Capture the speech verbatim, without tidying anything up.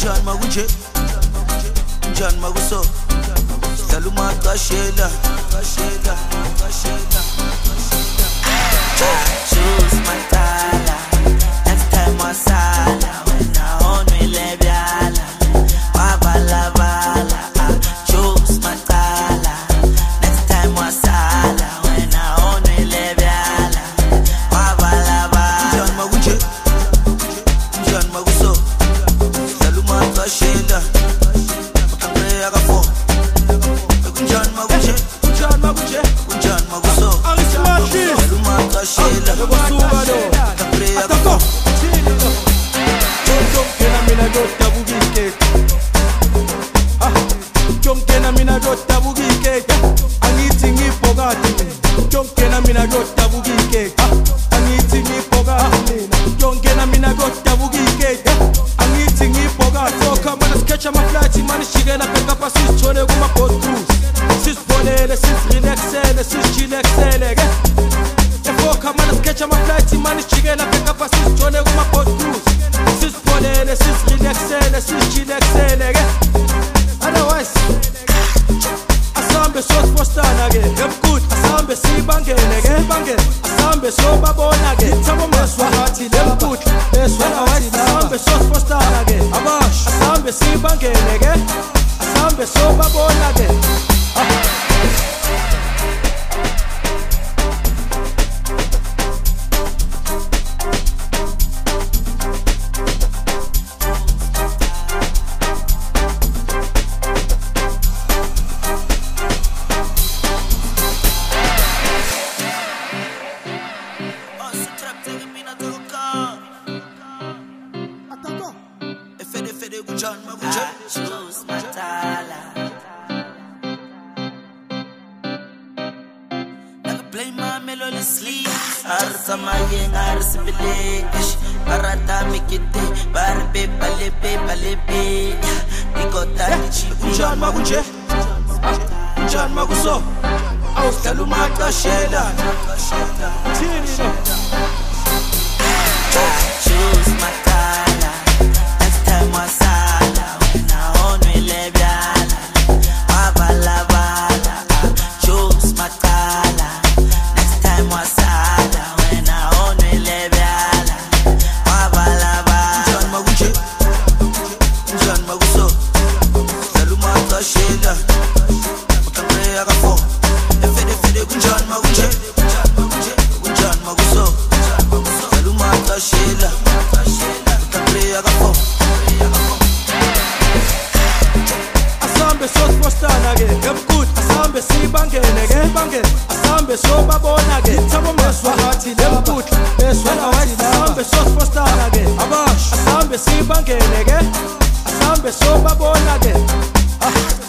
John Maguche, John Maguso, Saluma Kashela, Kashela, Kashela. I choose my tala, next time masala, when I own me lebiala, wabala bala. I choose my tala, next time masala, when I own me lebiala, wabala bala. John Maguche, John Maguso, Saluma Kashela, Makangre Agafo, John Maguche, John Maguche, John Maguso, Saluma Kashela, Makangre Agafo. Jonkena mina rota bugike, aniti ngi pogati. Jonkena mina rota bugike, aniti ngi pogati. Jonkena mina rota bugike, aniti ngi pogati. Foka mana sketcha ma flight, man shigena peka pa sis chone kuma post cruise. Sis bonele, sis relaxele, sis chillaxele. E foka mana sketcha ma flight, man shigena peka pa sis chone kuma post cruise. Sis bonele, sis relaxele, sis chillaxele. Otherwise, asambe so postana ge, I'm good. Asambe si bange nege, bange. Asambe so babona ge, tamo meswa hati I'm good. Meswa hati asambe so postana ge, abash. Asambe si bange nege, asambe so babona ge. John Maguche, choose my tala. Naga play my melody sleep. Arsa mayen arsa bilekish. Barata mikite, barbe pale pe pale pe. Bigota nichi. John Maguche, John Maguso. Saluma Kashela. Choose my tala. Next time was Asambe si bange nege, bange. Asambe so babona ge, tamo meswa hati I'm good. Meswa hati asambe so postana ge, abash. Asambe si bange nege, asambe so babona ge.